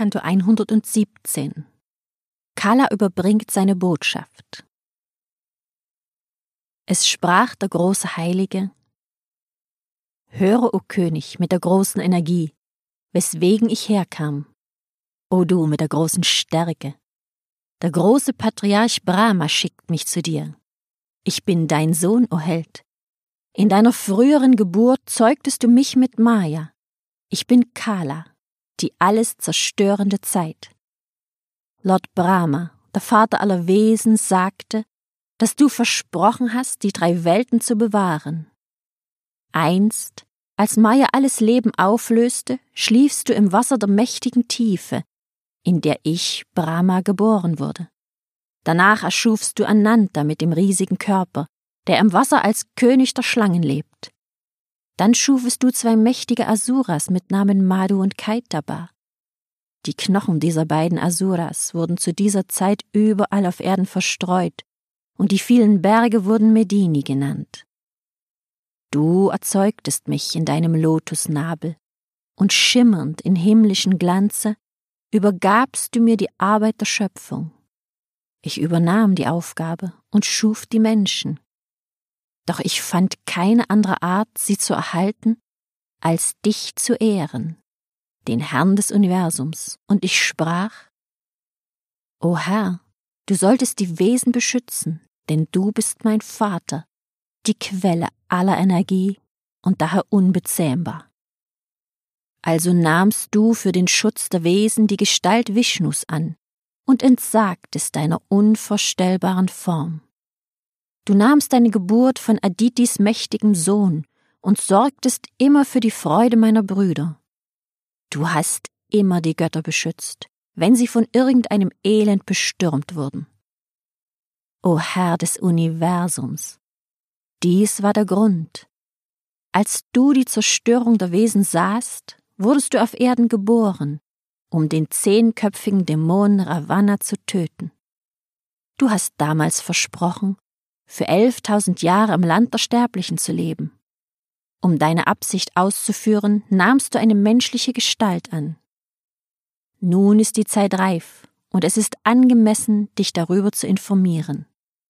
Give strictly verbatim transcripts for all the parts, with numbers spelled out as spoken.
Kanto hundertsiebzehn. Kala überbringt seine Botschaft. Es sprach der große Heilige: Höre, o König, mit der großen Energie, weswegen ich herkam, o du mit der großen Stärke. Der große Patriarch Brahma schickt mich zu dir. Ich bin dein Sohn, o Held. In deiner früheren Geburt zeugtest du mich mit Maya. Ich bin Kala, die alles zerstörende Zeit. Lord Brahma, der Vater aller Wesen, sagte, dass du versprochen hast, die drei Welten zu bewahren. Einst, als Maya alles Leben auflöste, schliefst du im Wasser der mächtigen Tiefe, in der ich, Brahma, geboren wurde. Danach erschufst du Ananta mit dem riesigen Körper, der im Wasser als König der Schlangen lebt. Dann schufest du zwei mächtige Asuras mit Namen Madhu und Kaitaba. Die Knochen dieser beiden Asuras wurden zu dieser Zeit überall auf Erden verstreut, und die vielen Berge wurden Medini genannt. Du erzeugtest mich in deinem Lotusnabel, und schimmernd in himmlischen Glanze übergabst du mir die Arbeit der Schöpfung. Ich übernahm die Aufgabe und schuf die Menschen. Doch ich fand keine andere Art, sie zu erhalten, als dich zu ehren, den Herrn des Universums, und ich sprach: O Herr, du solltest die Wesen beschützen, denn du bist mein Vater, die Quelle aller Energie und daher unbezähmbar. Also nahmst du für den Schutz der Wesen die Gestalt Vishnus an und entsagtest deiner unvorstellbaren Form. Du nahmst deine Geburt von Aditis mächtigem Sohn und sorgtest immer für die Freude meiner Brüder. Du hast immer die Götter beschützt, wenn sie von irgendeinem Elend bestürmt wurden. O Herr des Universums, dies war der Grund. Als du die Zerstörung der Wesen sahst, wurdest du auf Erden geboren, um den zehnköpfigen Dämonen Ravana zu töten. Du hast damals versprochen, für elftausend Jahre im Land der Sterblichen zu leben. Um deine Absicht auszuführen, nahmst du eine menschliche Gestalt an. Nun ist die Zeit reif, und es ist angemessen, dich darüber zu informieren.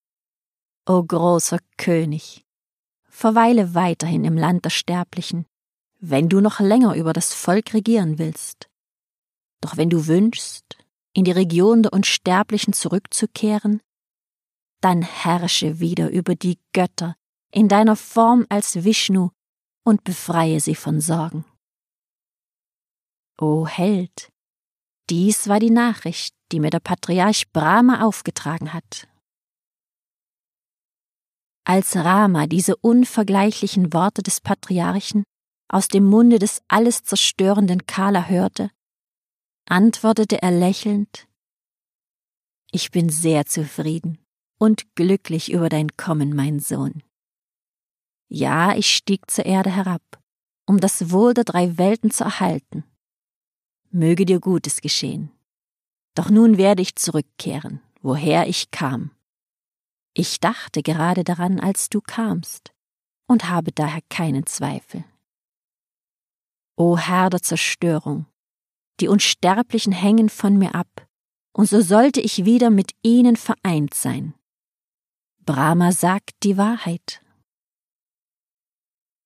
O großer König, verweile weiterhin im Land der Sterblichen, wenn du noch länger über das Volk regieren willst. Doch wenn du wünschst, in die Region der Unsterblichen zurückzukehren, dann herrsche wieder über die Götter in deiner Form als Vishnu und befreie sie von Sorgen. O Held, dies war die Nachricht, die mir der Patriarch Brahma aufgetragen hat. Als Rama diese unvergleichlichen Worte des Patriarchen aus dem Munde des alles zerstörenden Kala hörte, antwortete er lächelnd: Ich bin sehr zufrieden und glücklich über dein Kommen, mein Sohn. Ja, ich stieg zur Erde herab, um das Wohl der drei Welten zu erhalten. Möge dir Gutes geschehen. Doch nun werde ich zurückkehren, woher ich kam. Ich dachte gerade daran, als du kamst, und habe daher keinen Zweifel. O Herr der Zerstörung, die Unsterblichen hängen von mir ab, und so sollte ich wieder mit ihnen vereint sein. Brahma sagt die Wahrheit,